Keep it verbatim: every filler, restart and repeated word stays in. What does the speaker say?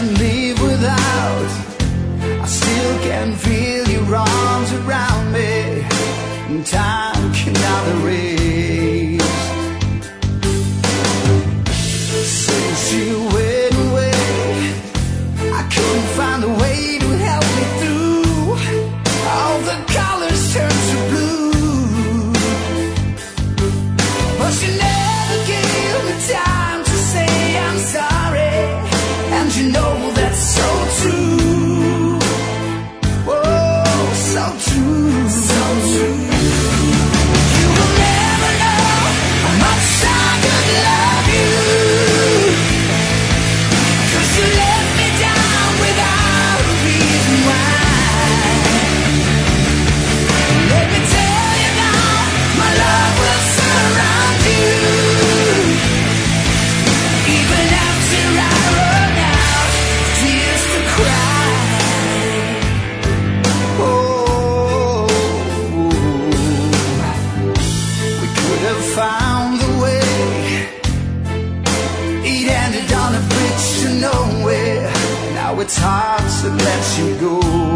can't live without. I still can feel your arms around me, and time cannot erase. Since you went away, I couldn't find a way to help me through. All the colors turned to blue, but you never gave me time to say I'm sorry, and you know that's so true. Oh, so true, so true. You will never know how much I could love you, 'cause you let me down without a reason why. Let me tell you now, my love will surround you, even after I run out of tears to cry. Oh, we could have found the way. It ended on a bridge to nowhere. Now it's hard to let you go.